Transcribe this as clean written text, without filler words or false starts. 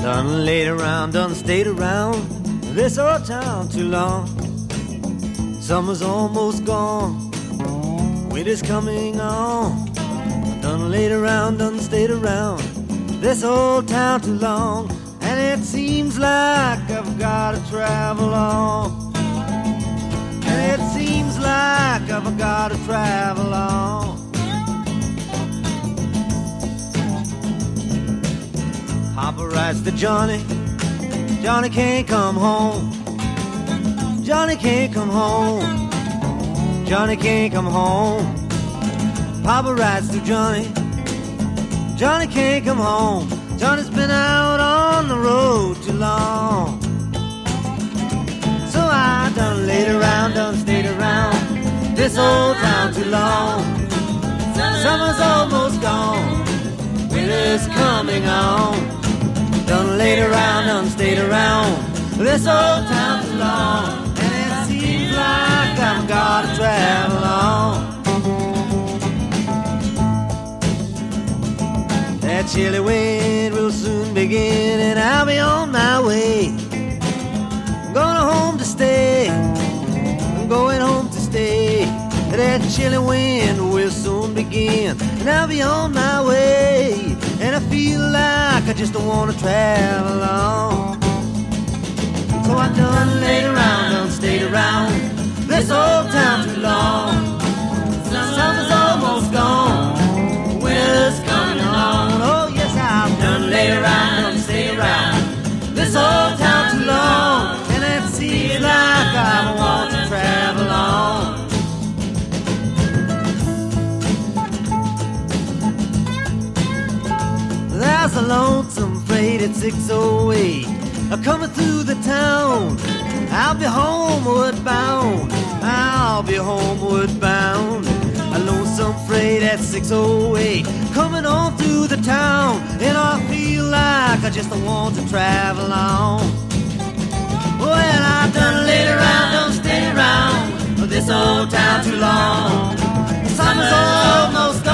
Done laid around, done stayed around this old town too long. Summer's almost gone, winter's coming on. Done laid around, done stayed around this old town too long. And it seems like I've got to travel on. And it seems like I've got to travel on. Papa writes to Johnny, Johnny can't come home. Johnny can't come home. Johnny can't come home. Papa writes to Johnny, Johnny can't come home. Johnny's been out on the road too long. So I done laid around, done stayed around this old town too long. Summer's almost gone, winter's coming on. Done laid around, done stayed around this old town too long. And it seems like I've got to travel on. That chilly wind will soon begin, and I'll be on my way. I'm going home to stay. I'm going home to stay. That chilly wind will soon begin, and I'll be on my way. And I feel like I just don't want to travel on. So I done laid around, done stayed around this old town too long. Summer's almost gone, winter's coming on. Oh yes, I've done laid around, done stayed around this old town too long. And it seems like I want to travel on. There's a lonesome freight at 608 coming through the town. I'll be homeward bound. I'll be homeward bound. A lonesome freight at 608 coming on through the town. And I feel like I just don't want to travel on. Well, I done laid around, done stayed around this old town too long. Summer's almost